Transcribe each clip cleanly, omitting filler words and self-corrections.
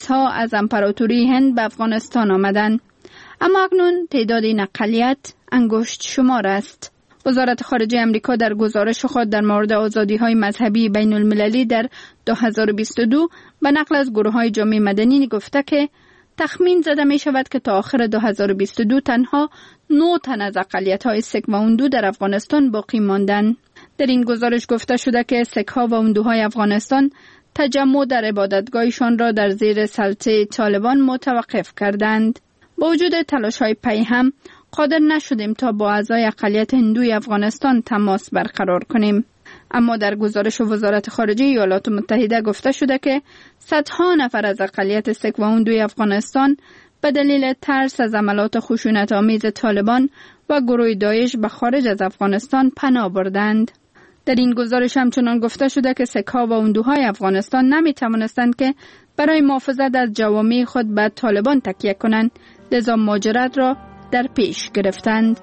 ها از امپراتوری هند به افغانستان آمدند. اما اکنون تعداد این اقلیت انگشت شمار است. وزارت خارجه امریکا در گزارش خود در مورد آزادی‌های مذهبی بین المللی در 2022 به نقل از گروه‌های جامعه مدنی گفته که تخمین زده می شود که تا آخر 2022 تنها 9 تن از اقلیت‌های سیک و هندو در افغانستان باقی ماندند. در این گزارش گفته شده که سیک‌ها و هندوهای افغانستان تجمع در عبادتگاهشان را در زیر سلطه طالبان متوقف کردند. با وجود تلاش‌های پی هم قادر نشدیم تا با اعضای اقلیت هندوی افغانستان تماس برقرار کنیم. اما در گزارش وزارت خارجه ایالات متحده گفته شده که صدها نفر از اقلیت سیک و هندوی افغانستان به دلیل ترس از عملات خشونت‌آمیز طالبان و گروه داعش به خارج از افغانستان پناه بردند. در این گزارش همچنان گفته شده که سیک‌ها و هندوهای افغانستان نمی‌توانستند که برای محافظت از جوامع خود به طالبان تکیه کنند، لذا مهاجرت را در پیش گرفتند.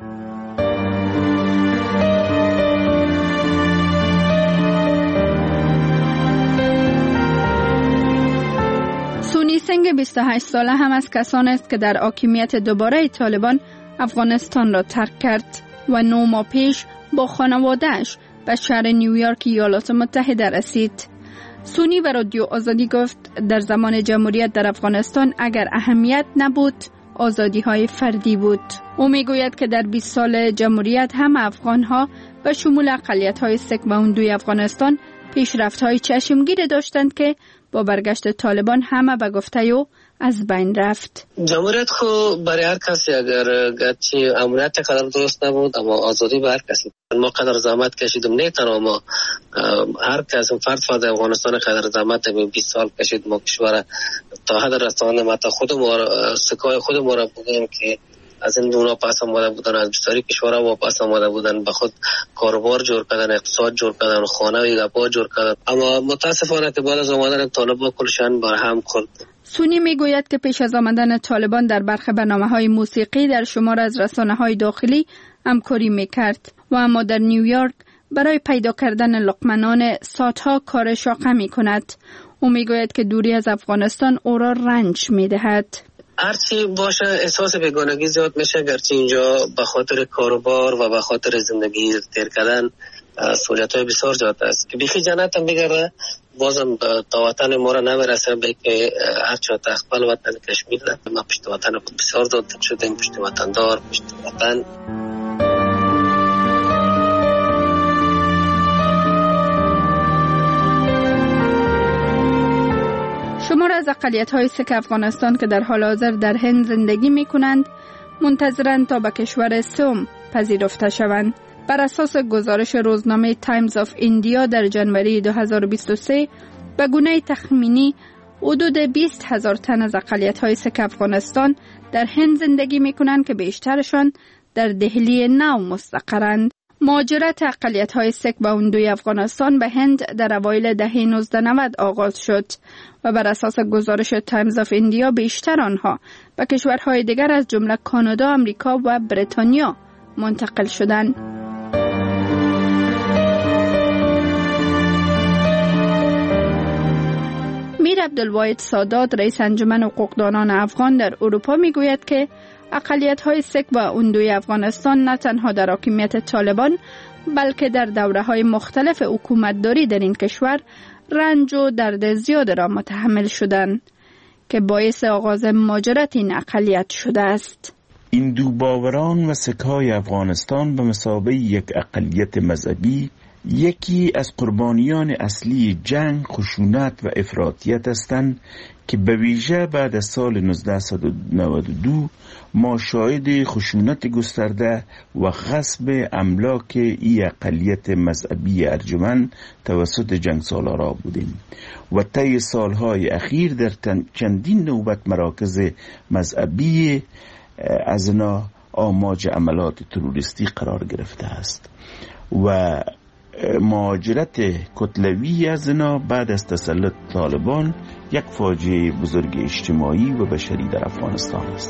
سونی سنگ 28 ساله هم از کسان است که در حاکمیت دوباره طالبان افغانستان را ترک کرد و 9 ماه پیش با خانواده‌اش به شهر نیویورک ایالات متحده رسید. سونی به رادیو آزادی گفت در زمان جمهوریت در افغانستان اگر اهمیت نبود آزادی‌های فردی بود. او میگوید که در 20 سال جمهوریت هم افغان‌ها به شمول اقلیت‌های سیک و هندوی افغانستان پیشرفت‌های چشمگیر داشتند که با برگشت طالبان همه به گفته او از بین رفت. جمهوریت خو برای هر کسی اگر گرچه امنیت قدر درست نبود اما آزادی به هر کسی. ما قدر زحمت کشیدم، نه تنها ما، هر کس فرد افغانستان قدر زحمت 20 سال کشید. ما کشور تا حد رسانه ما تا خود ما سکای خود ما را بودیم که از این دونا پس آمده بودن، از بسیاری کشورها واپس آمده بودن، به خود کاروبار جور کردن، اقتصاد جور کردن، خانه و ایده‌پا جور کردن. اما متاسفانه که بعد از آمدن طالبان کلشان بر هم خورد. سونی میگوید که پیش از آمدن طالبان در برخی برنامه‌های موسیقی در شمار از رسانه‌های داخلی همکاری میکرد و اما در نیویورک برای پیدا کردن لقمنان ساعتها کار شاقه میکند. او میگوید که دوری از افغانستان او را رنج میدهد. هرچی باشه احساس بیگانگی زیاد میشه، گرچه اینجا به خاطر کاروبار و به خاطر زندگی تیر کردن سهولت‌های بسیار زیاد است که بیخی جنت هم بگرده بازم تا وطن ما را نمیرسه، به که هرچی تخبل وطن کشمیر ده. ما پشت وطن بسیار زیاد شدیم، پشت وطن دار، پشت وطن. شمار از اقلیت‌های سیک افغانستان که در حال حاضر در هند زندگی می‌کنند منتظرند تا به کشور سوم پذیرفته شوند. بر اساس گزارش روزنامه تایمز آف ایندیا در جنوری 2023 به گونه تخمینی حدود 20,000 تن از اقلیت‌های سیک افغانستان در هند زندگی می‌کنند که بیشترشان در دهلی نو مستقرند. مهاجرت اقلیت‌های سیک و هندوی افغانستان به هند در اوایل دهه 1990 آغاز شد و بر اساس گزارش تایمز آف ایندیا بیشتر آنها به کشورهای دیگر از جمله کانادا، آمریکا و بریتانیا منتقل شدند. میر عبدالواحد سادات، رئیس انجمن حقوقدانان افغان در اروپا میگوید که اقلیت‌های سیک و هندوی افغانستان نه تنها در حاکمیت طالبان بلکه در دوره‌های مختلف حکومتداری در این کشور رنج و درد زیاد را متحمل شدند که باعث آغاز مهاجرت این اقلیت شده است. هندو باوران و سیک‌های افغانستان به مثابه یک اقلیت مذهبی یکی از قربانیان اصلی جنگ، خشونت و افراطیت هستند که به ویژه بعد از سال 1992 ما شاهد خشونت گسترده و غصب املاک این اقلیت مذهبی ارجمند توسط جنگ سالارا بودیم و طی سالهای اخیر در چندین نوبت مراکز مذهبی از اینا آماج عملات تروریستی قرار گرفته است و مهاجرت کتلوی از اینا بعد از تسلط طالبان یک فاجعه بزرگ اجتماعی و بشری در افغانستان است.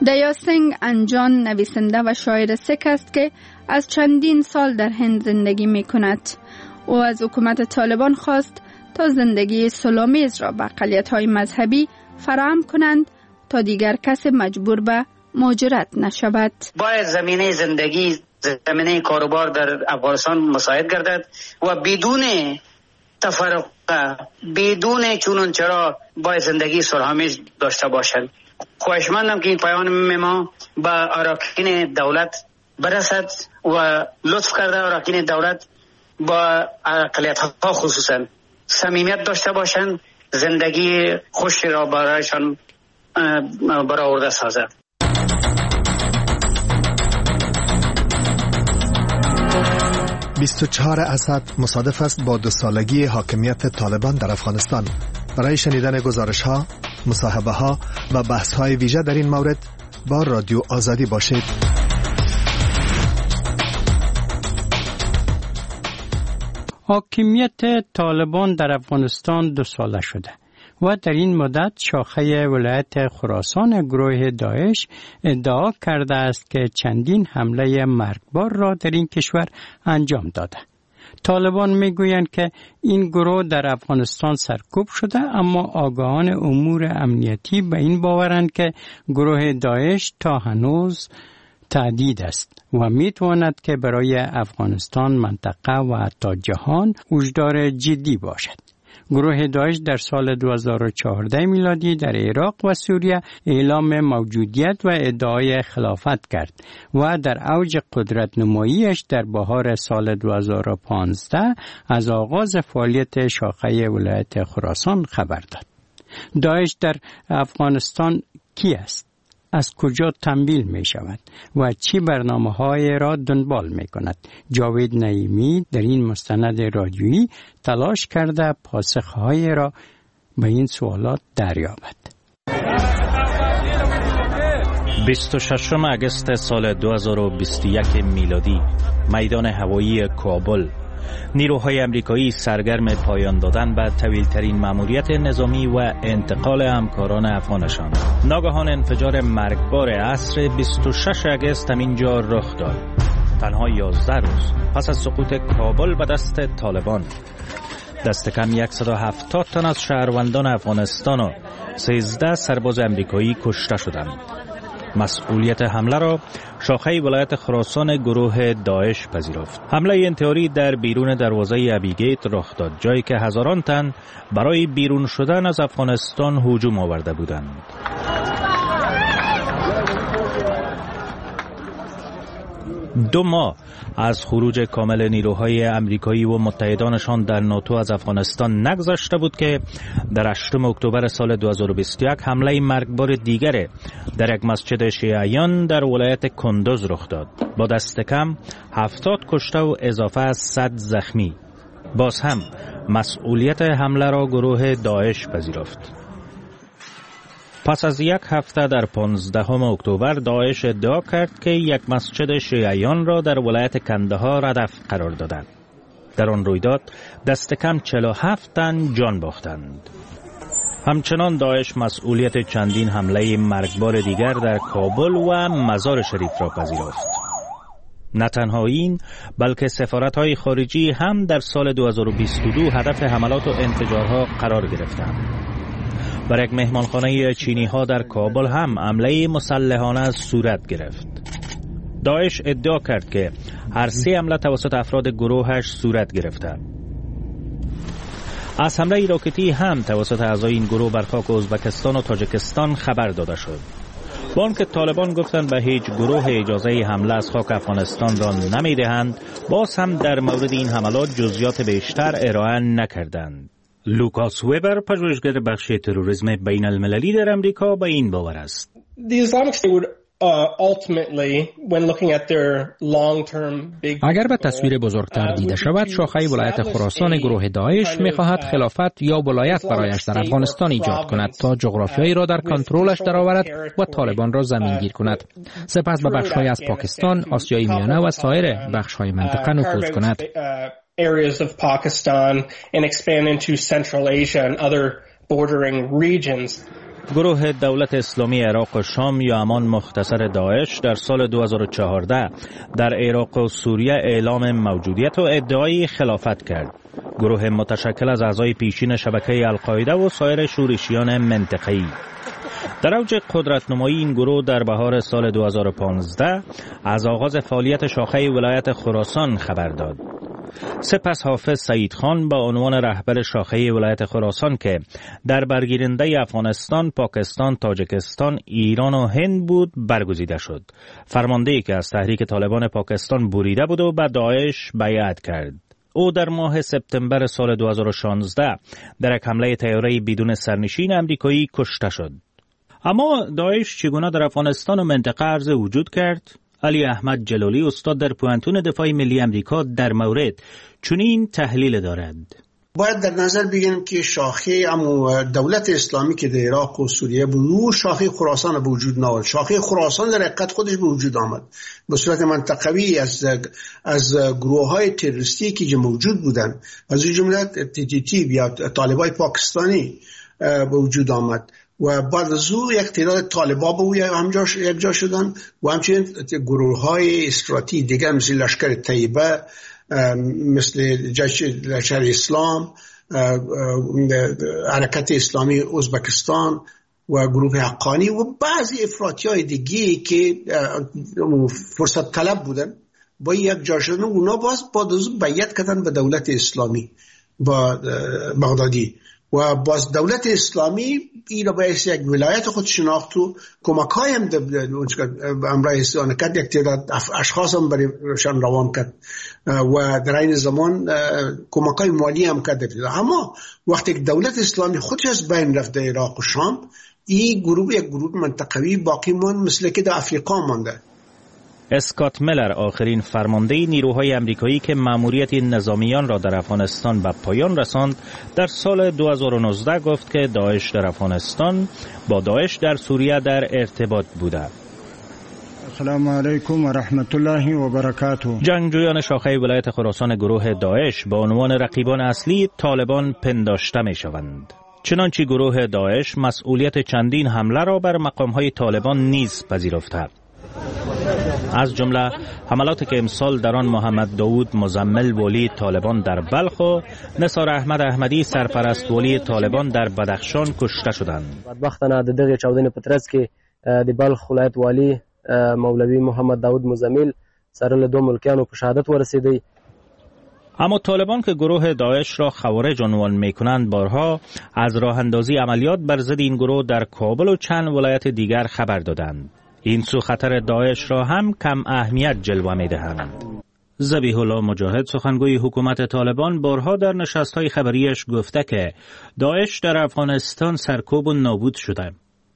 دیا سنگ انجان نویسنده و شاعر سیک است که از چندین سال در هند زندگی می کند. او از حکومت طالبان خواست تا زندگی صلح‌آمیز را به اقلیت‌های مذهبی فراهم کنند تا دیگر کسی مجبور به مهاجرت نشود. باید زمینه زندگی، زمینه کاروبار در افغانستان مساعد گردد و بدون تفرقه، بدون چون چرا باید زندگی صلح‌آمیز داشته باشند. خواهشمندم که این پیام ما به اراکین دولت برسد و لطف کرده اراکین دولت با اقلیت‌ها خصوصا صمیمیت داشته باشند، زندگی خوشی را برایشان برآورده سازد. – 24 اسد مصادف است با 2 سالگی حاکمیت طالبان در افغانستان. برای شنیدن گزارش ها، مصاحبه ها و بحث های ویژه در این مورد با رادیو آزادی باشید. حاکمیت طالبان در افغانستان 2 ساله شده و در این مدت شاخه ولایت خراسان گروه داعش ادعا کرده است که چندین حمله مرگبار را در این کشور انجام داده. طالبان میگویند که این گروه در افغانستان سرکوب شده، اما آگاهان امور امنیتی به این باورند که گروه داعش تا هنوز تهدید است و میتواند که برای افغانستان، منطقه و حتی جهان هشدار جدی باشد. گروه داعش در سال 2014 میلادی در عراق و سوریه اعلام موجودیت و ادعای خلافت کرد و در اوج قدرت نماییش در بهار سال 2015 از آغاز فعالیت شاخه ولایت خراسان خبر داد. داعش در افغانستان کی است؟ از کجا تمویل می شود و چی برنامه‌های را دنبال می کند؟ جاوید نعیمی در این مستند رادیویی تلاش کرده پاسخهای را به این سوالات دریابد. 26 اگست سال 2021 میلادی، میدان هوایی کابل. نیروهای امریکایی سرگرم پایان دادن به طویل‌ترین مأموریت نظامی و انتقال همکاران افغانشان. ناگهان انفجار مرگبار عصر 26 اگست همینجا رخ داد. تنها 11 روز پس از سقوط کابل به دست طالبان، دست کم 170 تن از شهروندان افغانستان و 13 سرباز امریکایی کشته شدند. مسئولیت حمله را شاخه ولایت خراسان گروه داعش پذیرفت. حمله انتحاری در بیرون دروازه ابیگیت رخ داد، جایی که هزاران تن برای بیرون شدن از افغانستان هجوم آورده بودند. دو ماه از خروج کامل نیروهای امریکایی و متحدانشان در ناتو از افغانستان نگذشته بود که در 8 اکتبر سال 2021 حمله مرگبار دیگر در یک مسجد شیعیان در ولایت کندوز رخ داد، با دست کم 70 کشته و اضافه از 100 زخمی. باز هم مسئولیت حمله را گروه داعش پذیرفت. پس از 1 هفته در 15 اکتبر داعش ادعا کرد که یک مسجد شیعیان را در ولایت کندهار هدف قرار دادند. در آن رویداد دست کم 47 تن جان باختند. همچنان داعش مسئولیت چندین حمله مرگبار دیگر در کابل و مزار شریف را پذیرفت. نه تنها این، بلکه سفارت‌های خارجی هم در سال 2022 هدف حملات و انفجارها قرار گرفتند. بر یک مهمانخانه چینی ها در کابل هم حمله مسلحانه صورت گرفت. داعش ادعا کرد که هر 3 حمله توسط افراد گروهش صورت گرفته. از حمله راکتی هم توسط اعضای این گروه بر خاک ازبکستان و تاجیکستان خبر داده شد. با آنکه طالبان گفتند به هیچ گروه اجازه حمله از خاک افغانستان را نمیدهند، باز هم در مورد این حملات جزئیات بیشتر ارائه نکردند. لوکاس وبر، پژوهشگر بخش تروریسم بین المللی در امریکا، به این باور است. اگر به تصویر بزرگتر دیده شود، شاخه ولایت خراسان گروه داعش می‌خواهد خلافت یا ولایت برایش در افغانستان ایجاد کند تا جغرافیایی را در کنترلش درآورد و طالبان را زمینگیر کند. سپس به بخش‌های از پاکستان، آسیای میانه و سایر بخش‌های منطقه نفوذ کند. areas of Pakistan and expand into Central Asia and other bordering regions. گروه دولت اسلامی عراق و شام یا همان مختصر داعش در سال 2014 در عراق و سوریه اعلام موجودیت و ادعای خلافت کرد. گروه متشکل از اعضای پیشین شبکه القاعده و سایر شورشیان منطقه‌ای. در اوج قدرت‌نمایی این گروه در بهار سال 2015 از آغاز فعالیت شاخه ولایت خراسان خبر داد. سپس حافظ سعید خان با عنوان رهبر شاخه ولایت خراسان که در برگیرنده افغانستان، پاکستان، تاجیکستان، ایران و هند بود برگزیده شد. فرماندهی که از تحریک طالبان پاکستان بریده بود و به داعش بیعت کرد. او در ماه سپتامبر سال 2016 در یک حمله طیاره‌ای بدون سرنشین آمریکایی کشته شد. اما داعش چگونه در افغانستان و منطقه عرض وجود کرد؟ علی احمد جلالی استاد در پوهنتون دفاع ملی امریکا در مورد چنین تحلیل دارد. باید در نظر بگیریم که شاخه دولت اسلامی که در عراق و سوریه بود، شاخه خراسان به وجود نآمد. شاخه خراسان در حقیقت خودش به وجود آمد به صورت منطقوی از گروه‌های تروریستی که موجود بودند، از جمله TTP یا طالبای پاکستانی به وجود آمد و بعد از او یک تعداد طالبا به یک جا شدن و همچنین گروه‌های استراتژی دیگر مثل لشکر طیبه، مثل لشکر اسلام، حرکت اسلامی ازبکستان و گروه حقانی و بعضی افراطی‌های دیگه که فرصت طلب بودن با یک جا شدن. اونا بعد از او بیعت کردن به دولت اسلامی با بغدادی و باز دولت اسلامی این را باید یک ولایت خود شناخت و کمک های هم امرای استعانه کرد، یک تعداد اشخاص هم برایشان روان کرد و در این زمان کمک های مالی هم کرد. اما وقتی که دولت اسلامی خودش از بین رفت در عراق و شام، این گروه یک گروه منطقوی باقی ماند مثل که در افریقا مانده. اسکات میلر آخرین فرمانده نیروهای امریکایی که مأموریت نظامیان را در افغانستان به پایان رساند در سال 2019 گفت که داعش در افغانستان با داعش در سوریه در ارتباط بوده. السلام علیکم و رحمت الله و برکاته. جنگجویان شاخه ولایت خراسان گروه داعش به عنوان رقیبان اصلی طالبان پنداشته می شوند. چنانچه گروه داعش مسئولیت چندین حمله را بر مقامهای طالبان نیز پذیرفته، از جمله حملاتی که امسال در آن محمد داود مزمل ولی طالبان در بلخ و نثار احمد احمدی سرپرست ولی طالبان در بدخشان کشته شدند. بدبختانه د دغه چاودنې په ترڅ کې د بلخ ولایت والی مولوی محمد داود مزمل سره له دوه ملکیانو په شهادت ورسیدی. اما طالبان که گروه داعش را خوارج عنوان می‌کنند بارها از راه اندازی عملیات بر ضد این گروه در کابل و چند ولایت دیگر خبر دادند. این سو خطر داعش را هم کم اهمیت جلوه می‌دهند. ذبیح الله مجاهد سخنگوی حکومت طالبان بارها در نشست‌های خبریش گفته که داعش در افغانستان سرکوب و نابود شده.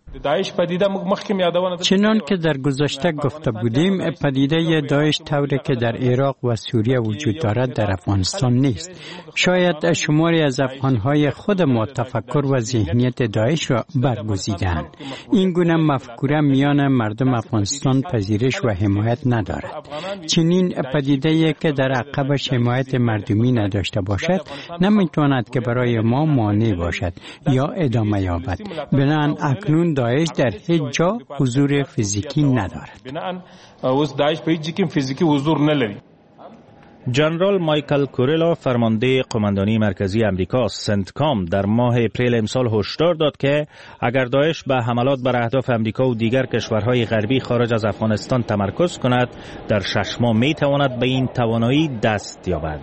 چنان که در گذشته گفته بودیم، پدیده داعش طوری که در عراق و سوریه وجود دارد در افغانستان نیست. شاید شماری از افغانهای خود ما تفکر و ذهنیت داعش را برگزیدند. این گونه مفکوره میان مردم افغانستان پذیرش و حمایت ندارد. چنین پدیده که در عقبش حمایت مردمی نداشته باشد نمیتواند که برای ما مانع باشد یا ادامه یابد. بنابراین اکنون داعش در هیچ جا حضور فیزیکی ندارد. جنرال مایکل کوریلا فرمانده قماندانی مرکزی امریکا سنتکام در ماه اپریل امسال هشدار داد که اگر داعش به حملات بر اهداف امریکا و دیگر کشورهای غربی خارج از افغانستان تمرکز کند، در 6 ماه می تواند به این توانایی دست یابد.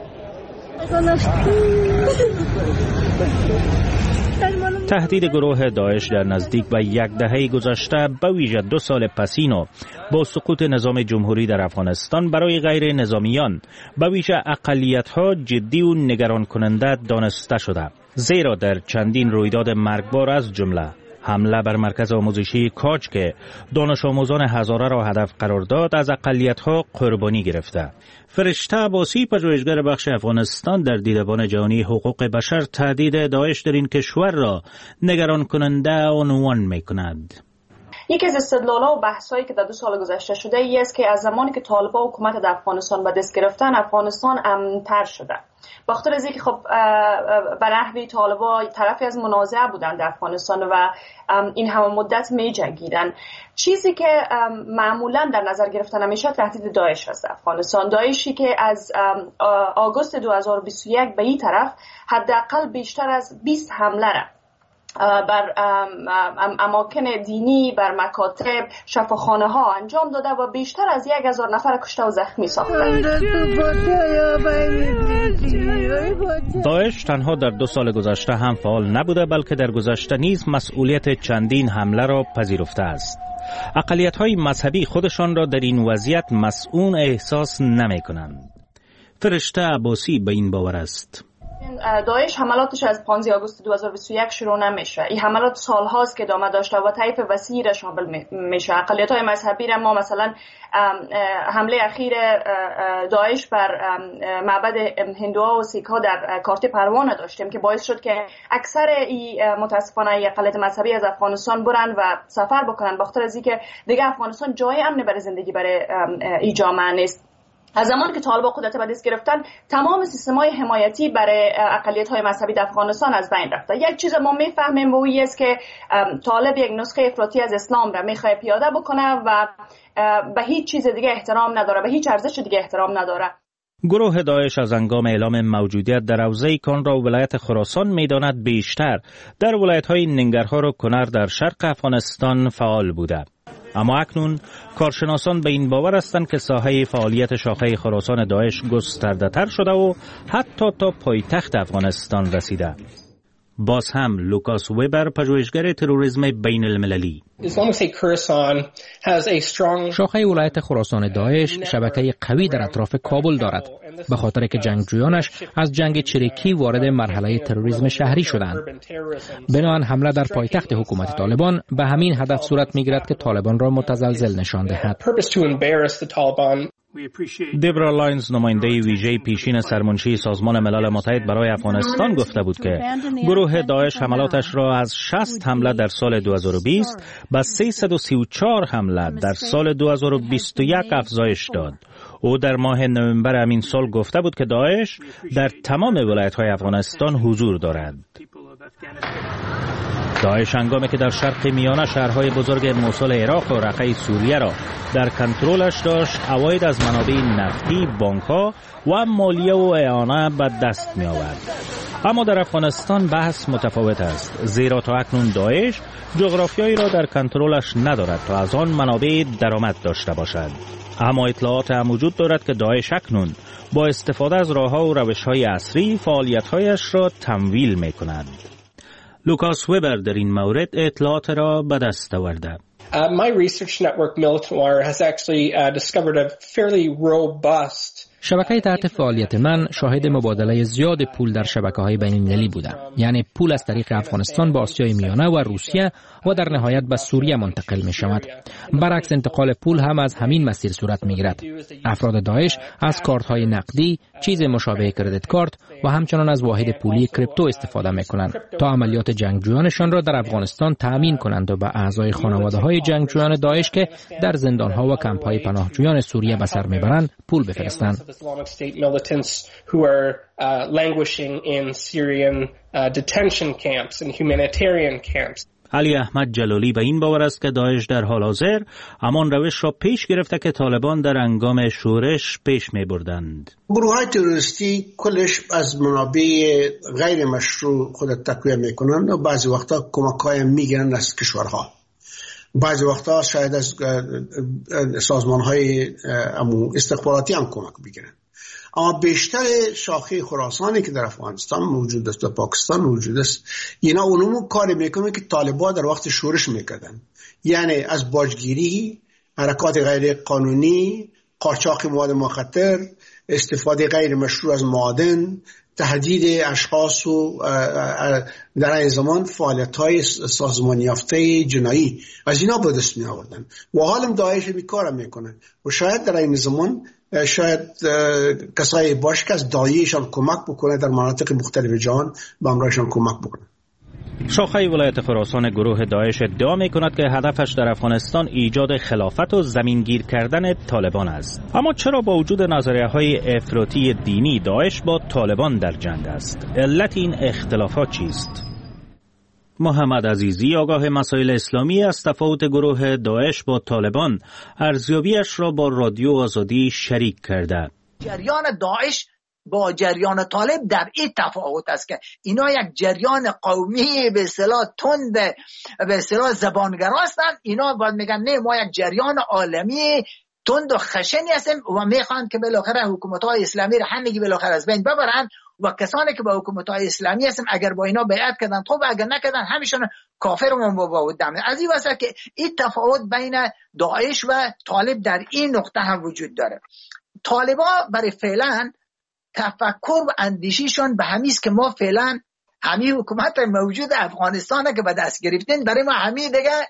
تهدید گروه داعش در نزدیک به 10 دهه گذشته به ویژه 2 سال پسینو با سقوط نظام جمهوری در افغانستان برای غیر نظامیان به ویژه اقلیت‌ها جدی و نگران کننده دانسته شده، زیرا در چندین رویداد مرگبار از جمله حمله بر مرکز آموزشی کاج که دانش آموزان هزاره را هدف قرار داد از اقلیت‌ها قربانی گرفته. فرشته عباسی پژوهشگر بخش افغانستان در دیدبان جهانی حقوق بشر تهدید داعش در این کشور را نگران کننده عنوان می‌کند. یکی از استدلال‌ها و بحث‌هایی که در 2 سال گذشته شده است که از زمانی که طالبان حکومت در افغانستان به دست گرفتن، افغانستان امن‌تر شده. بخاطر از اینکه خب به نحوی طالبان طرفی از منازعه بودن در افغانستان و این همه مدت می جنگیدن. چیزی که معمولا در نظر گرفتن همیشه تهدید داعش هست در افغانستان. داعشی که از آگوست 2021 به این طرف حداقل بیشتر از 20 حمله را بر اماکن دینی، بر مکاتب، شفاخانه ها انجام داده و بیشتر از 1000 نفر کشته و زخمی ساختند. داعش تنها در 2 سال گذشته هم فعال نبوده، بلکه در گذشته نیز مسئولیت چندین حمله را پذیرفته است. اقلیت‌های مذهبی خودشان را در این وضعیت مسئول احساس نمی‌کنند. فرشته عباسی به این باور است. داعش حملاتش از 15 آگوست 2021 شروع نمیشه. این حملات سالهاست که ادامه داشته و طیف وسیعی را شامل میشه. اقلیت‌های مذهبی را ما مثلا حمله اخیر داعش بر معبد هندوها و سیک‌ها در کارت پروانه داشتیم که باعث شد که اکثر متاسفانه اقلیت مذهبی از افغانستان برن و سفر بکنن، بخاطر از اینکه دیگه افغانستان جای امن برای زندگی برای این جامعه نیست. از زمانی که طالبان قدرت به دست گرفتن تمام سیستم‌های حمایتی برای اقلیت‌های مذهبی در افغانستان از بین رفته. یک چیز ما می‌فهمیم و این است که طالب یک نسخه افراطی از اسلام را می‌خواد پیاده بکنه و به هیچ چیز دیگه احترام نداره، به هیچ ارزش دیگه احترام نداره. گروه داعش از هنگام اعلام موجودیت در حوزه کانرا و ولایت خراسان می‌داند بیشتر در ولایت‌های ننگرهار و کنر در شرق افغانستان فعال بوده. اما اکنون کارشناسان به این باور هستند که ساحه فعالیت شاخه خراسان داعش گسترده‌تر شده و حتی تا پایتخت افغانستان رسیده. باز هم لوکاس وبر، پژوهشگر تروریسم بین المللی: شاخه ولایت خراسان داعش شبکه قوی در اطراف کابل دارد، به خاطر که جنگجویانش از جنگ چریکی وارد مرحله تروریسم شهری شدند. بنابراین حمله در پایتخت حکومت طالبان به همین هدف صورت می‌گیرد که طالبان را متزلزل نشان دهد. دبرا لاینز، نماینده ویژه پیشین سرمنشی سازمان ملل متحد برای افغانستان، گفته بود که گروه داعش حملاتش را از 60 حمله در سال 2020 به 334 حمله در سال 2021 افزایش داد. او در ماه نوامبر همین سال گفته بود که داعش در تمام ولایت‌های افغانستان حضور دارد. داعش هنگامی که در شرق میانه شهرهای بزرگ موصل عراق و رقه سوریه را در کنترلش داشت، عواید از منابع نفتی، بانک‌ها و مالیه و اعانه به دست می آورد. اما در افغانستان بحث متفاوت است، زیرا تا اکنون داعش جغرافیایی را در کنترلش ندارد تا از آن منابع درآمد داشته باشد. اما اطلاعات هم وجود دارد که داعش اکنون با استفاده از راه‌ها و روش‌های عصری فعالیت‌هایش را تمویل می‌کند. لوکاس وبر در این مورد اطلاعات را به دست آورده. My research network Militanwire has actually discovered a fairly robust شبکه تحت فعالیت من شاهد مبادله زیاد پول در شبکه‌های بین‌المللی بوده، یعنی پول از طریق افغانستان به آسیای میانه و روسیه و در نهایت به سوریه منتقل می شود. برعکس انتقال پول هم از همین مسیر صورت می گیرد. افراد داعش از کارت‌های نقدی، چیز مشابه کردیت کارت و همچنان از واحد پولی کریپتو استفاده می کنند تا عملیات جنگجویانشان را در افغانستان تأمین کنند و به اعضای خانواده‌های جنگجویان داعش که در زندان‌ها و کمپ‌های پناهجویان سوریه به سر می‌برند پول بفرستند. Islamic State militants who are languishing in Syrian detention camps and humanitarian camps. علی احمد جلالی به این باور است که داعش در حال حاضر همان روش را پیش گرفته که طالبان در هنگام شورش پیش می بردند. گروه‌های تروریستی کلش از منابع غیر مشروع خود تقویه میکنند و بعضی وقتا کمک‌های میگیرند از کشورها. بعضی وقتا شاید از سازمان‌های استخباراتی هم کمک بگیرن. اما بیشتر شاخه خراسانی که در افغانستان موجود است و پاکستان موجود است، اینا اونمو کاری میکنه که طالبان در وقت شورش میکردن، یعنی از باجگیری، حرکات غیر قانونی، قاچاق مواد مخدر، استفاده غیر مشروع از معادن، تهدید اشخاص و در این زمان فعالیت‌های سازمانی یافته جنایی از اینا به دست می آوردن و حالم داعش بیکار میکنن و شاید در این زمان شاید کسایی باشه که از دایهشان کمک بکنه در مناطق مختلف جهان به امرایشان کمک بکنه. شاخه ولایت خراسان گروه داعش ادعا می کند که هدفش در افغانستان ایجاد خلافت و زمینگیر کردن طالبان است. اما چرا با وجود نظریه‌های افراطی دینی داعش با طالبان در جنگ است؟ علت این اختلافات چیست؟ محمد عزیزی آگاه مسائل اسلامی از تفاوت گروه داعش با طالبان ارزیابیش را با رادیو آزادی شریک کرده. جریان داعش با جریان طالب در این تفاوت است که اینا یک جریان قومی به اصطلاح تند به اصطلاح زبانگرا هستند، اینا باید میگن نه ما یک جریان عالمی تند و خشنی هستیم و میخوان که بالاخره حکومت‌های اسلامی را همگی بالاخره از بین ببرن و کسانی که با حکومت‌های اسلامی هستن اگر با اینا بیعت کردن خوب، اگر نکردن همیشون کافر و مباودم. از این واسه که این تفاوت بین داعش و طالب در این نقطه هم وجود داره. طالبا برای فعلا تفکر و اندیشیشون به همیست که ما فعلا همین حکومت موجود افغانستان که به دست گرفتین برای ما همین دیگه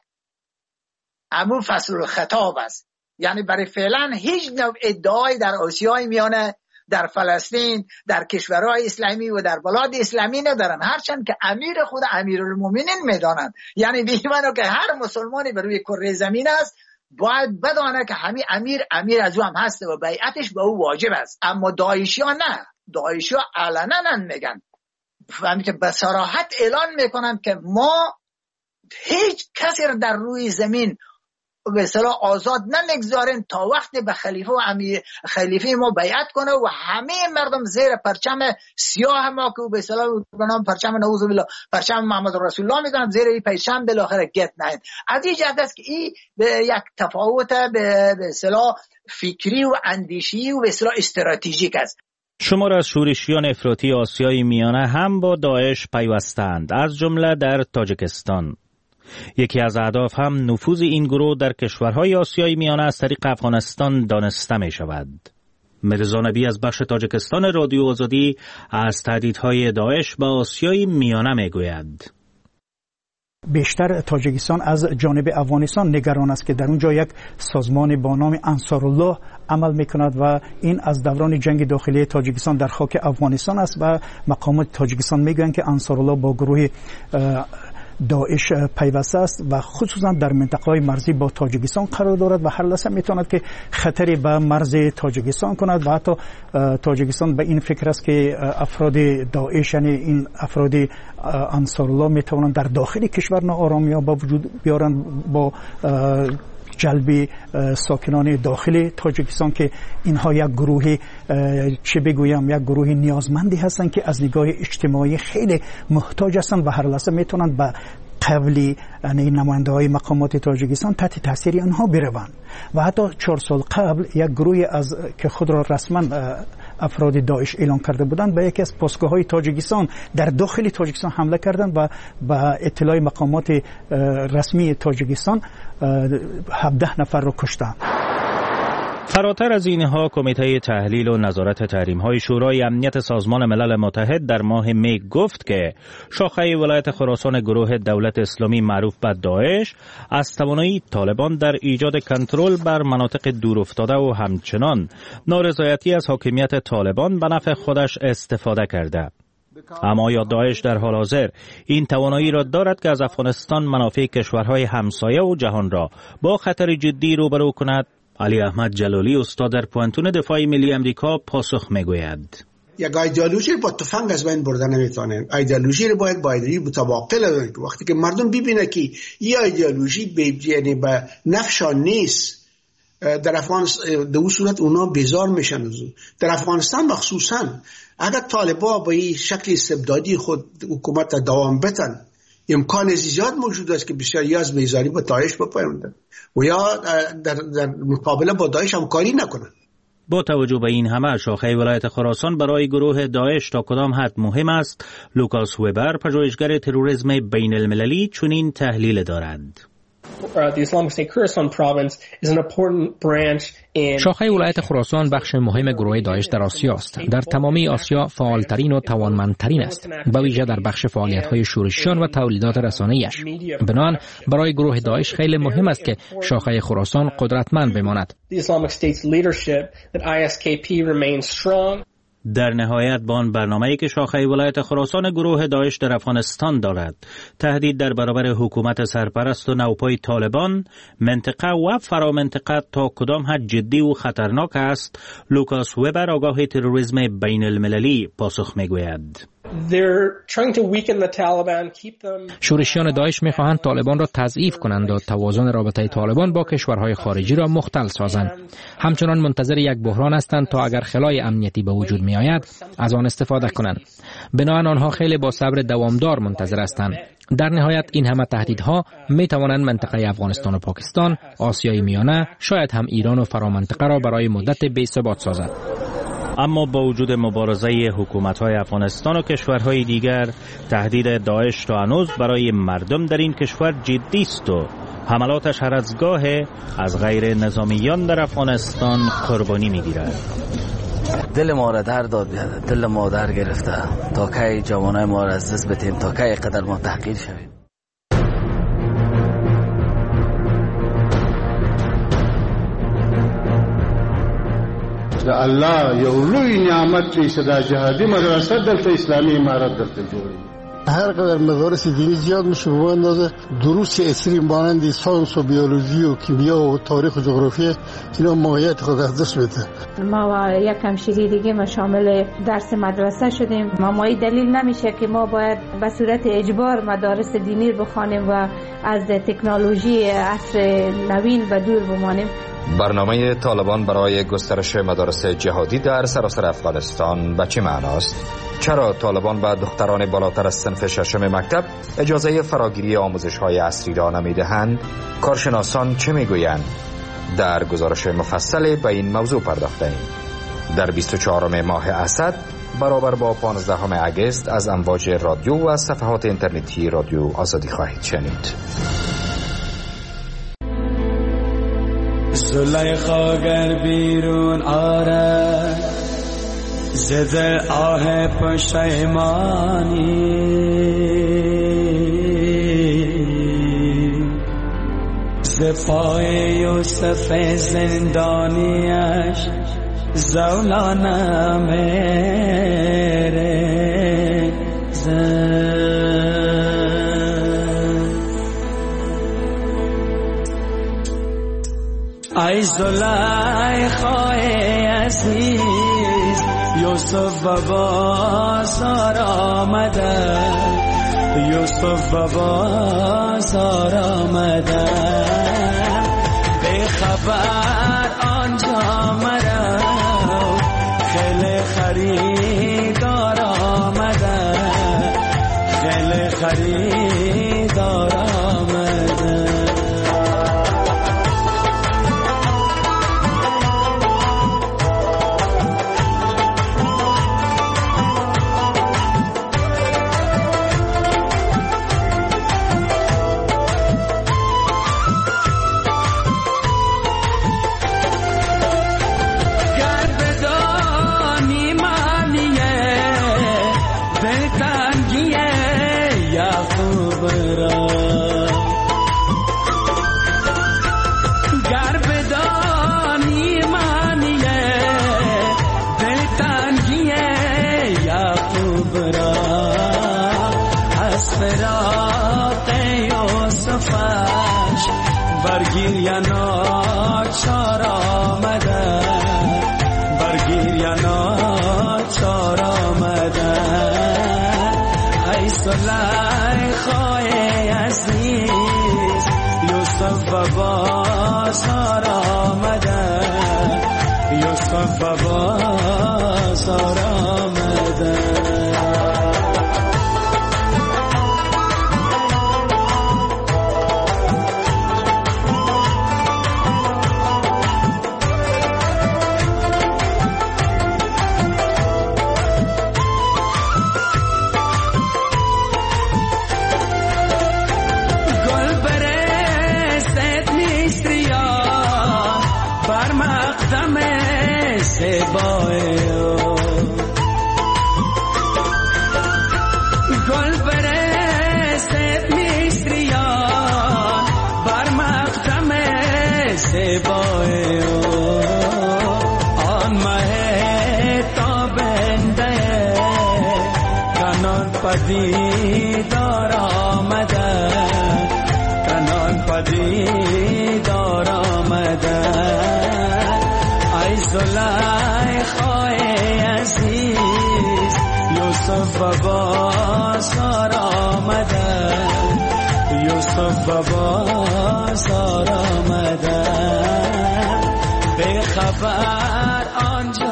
همون فصل الخطاب است. یعنی برای فعلا هیچ نوع ادعای در آسیای میانه، در فلسطین، در کشورهای اسلامی و در بلاد اسلامی ندارن، هرچند که امیر خود امیرالمومنین میدانند. یعنی بیمانو که هر مسلمانی بر روی کره زمین است باید بدانه که همین امیر از او هم هست و بیعتش به او واجب است. اما داعشی ها نه، داعشی ها علنا میگن، فهمی که به صراحت اعلان میکنن که ما هیچ کسی را در روی زمین به اصطلاح آزاد نمیگذارن تا وقتی به خلیفه ما بیعت کنه و همه مردم زیر پرچم سیاه ما که به اصطلاح به نام پرچم نعوذ بالله پرچم محمد رسول الله میدونن زیر این پرچم بالاخره گت نهید. از این جهت است که این به یک تفاوت به اصطلاح فکری و اندیشی و به اصطلاح استراتژیک است. شمار از شورشیان افراطی آسیای میانه هم با داعش پیوستند، از جمله در تاجیکستان. یکی از اهداف هم نفوذ این گروه در کشورهای آسیای میانه از طریق افغانستان دانسته می شود. مرزا نبی از بخش تاجیکستان رادیو آزادی از تهدیدهای داعش به آسیای میانه می گوید. بیشتر تاجیکستان از جانب افغانستان نگران است که در اونجا یک سازمان با نام انصارالله عمل میکند و این از دوران جنگ داخلی تاجیکستان در خاک افغانستان است و مقامات تاجیکستان میگویند که انصارالله با گروه داعش پیوسته است و خصوصا در منطقه‌های مرزی با تاجیکستان قرار دارد و هر لحظه میتواند که خطری به مرز تاجیکستان کند و حتی تاجیکستان به این فکر است که افراد داعش یعنی این افراد انصارالله میتوانند در داخل کشور ناآرامی ها با وجود بیارند با جلب ساکنان داخل تاجیکستان که اینها یک گروه چه بگویم یک گروه نیازمندی هستند که از نگاه اجتماعی خیلی محتاج هستند و هر لحظه میتونند به قبلی یعنی نماینده های مقامات تاجیکستان تحت تاثیر آنها بروند و حتی 4 سال قبل یک گروه از که خود را رسما افراد داعش اعلان کرده بودند به یکی از پاسگاه‌های تاجیکستان در داخل تاجیکستان حمله کردند و با اطلاع مقامات رسمی تاجیکستان 17 نفر را کشتند. فراتر از اینها کمیته تحلیل و نظارت تحریم‌های شورای امنیت سازمان ملل متحد در ماه می گفت که شاخه ولایت خراسان گروه دولت اسلامی معروف به داعش از توانایی طالبان در ایجاد کنترل بر مناطق دورافتاده و همچنان نارضایتی از حاکمیت طالبان به نفع خودش استفاده کرده. اما یا داعش در حال حاضر این توانایی را دارد که از افغانستان منافع کشورهای همسایه و جهان را با خطر جدی روبرو کند؟ علی احمد جلالی استاد در پوانتون دفاع ملی امریکا پاسخ میگوید. یک ایدئولوژی با تفنگ از بین بردن نمیتونه. ایدئولوژی رو باید متواقع کنه. وقتی که مردم ببینه که این ایدئولوژی یعنی به نفعشان نیست، در افغانستان در اون صورت اونا بیزار میشن. در افغانستان مخصوصا اگر طالبا با این شکل استبدادی خود حکومت دوام بدن امکان زیاد موجود است که بسیاری از بیزاری با داعش بپیوندند و یا در مقابله با داعش همکاری نکنند. با توجه به این همه شاخه ولایت خراسان برای گروه داعش تا کدام حد مهم است؟ لوکاس وبر پژوهشگر تروریسم بین المللی چنین تحلیل دارد. شاخه ولایت خراسان بخش مهم گروه داعش در آسیا است. در تمامی آسیا فعالترین و توانمندترین است، به ویژه در بخش فعالیت‌های شورشیان و تولیدات رسانه‌ایش. بنابراین برای گروه داعش خیلی مهم است که شاخه خراسان قدرتمند بماند. در نهایت با آن برنامه‌ای که شاخه ولایت خراسان گروه داعش در افغانستان دارد تهدید در برابر حکومت سرپرست و نوپای طالبان، منطقه و فرامنطقه تا کدام حد جدی و خطرناک است، لوکاس وبر آگاه تروریسم بین المللی پاسخ میگوید. شورشیان داعش می‌خواهند طالبان را تضعیف کنند و توازن رابطه طالبان با کشورهای خارجی را مختل سازند. همچنان منتظر یک بحران هستند تا اگر خلای امنیتی به وجود می‌آید از آن استفاده کنند. بنابراین آنها خیلی با صبر دوامدار منتظر هستند. در نهایت این همه تهدیدها می‌توانند منطقه افغانستان و پاکستان، آسیای میانه، شاید هم ایران و فرامنطقه را برای مدت بی‌ثبات سازد. اما با وجود مبارزه حکومت‌های افغانستان و کشورهای دیگر، تهدید داعش تا هنوز برای مردم در این کشور جدی است و حملاتش هر از گاه از غیر نظامیان در افغانستان قربانی می‌گیرد. دل ما را در داد بیاد، دل ما در گرفته تا کی جوانای ما را از دست بدیم، تا کی قدر ما تحقیر شویم. الله یو لوی نعمت چې صدا جهادي مدرسه دلته اسلامي امارت دلته جوړي. هر قدر مدارس دینی زیاد میشه به اندازه دروس اکستریم مانند ساینس و بیولوژی و کیمیا و تاریخ و جغرافیا اینا ماهیت خود از دست میده. ما و یک همشیری دیگه ما شامل درس مدرسه شدیم. مامایی دلیل نمیشه که ما باید به صورت اجبار مدارس دینی بخوانیم و از تکنولوژی عصر نوین به دور بمانیم. برنامه طالبان برای گسترش مدارس جهادی در سراسر افغانستان به چه معناست؟ چرا طالبان به دختران بالاتر از صنف ششم مکتب اجازه فراگیری آموزش‌های عصری را نمی‌دهند؟ کارشناسان چه می‌گویند؟ در گزارش مفصل به این موضوع پرداخته‌ایم. در 24 ماه اسد برابر با 15 اگست از امواج رادیو و صفحات اینترنتی رادیو آزادی خواهید شنید. زلیخا گر بیرون آرد ز دل آه پشیمانی ز پای یوسف زندانیش زولانه میره ای زلیخای عزیز یوسف و بازار آمده، یوسف و بازار آمده، به خبر آنجا مرا خیلی خریدار آمده، خیلی خریدار آمده. برگیر یا ناچار آمده، برگیر یا ناچار آمده، ای زلیخای عزیز یوسف و بازار آمده، یوسف و بازار آمده. پدیدار آمده کنان پدیدار آمده ای زلیخای عزیز یوسف بازار آمده یوسف بازار آمده به خبر آنجا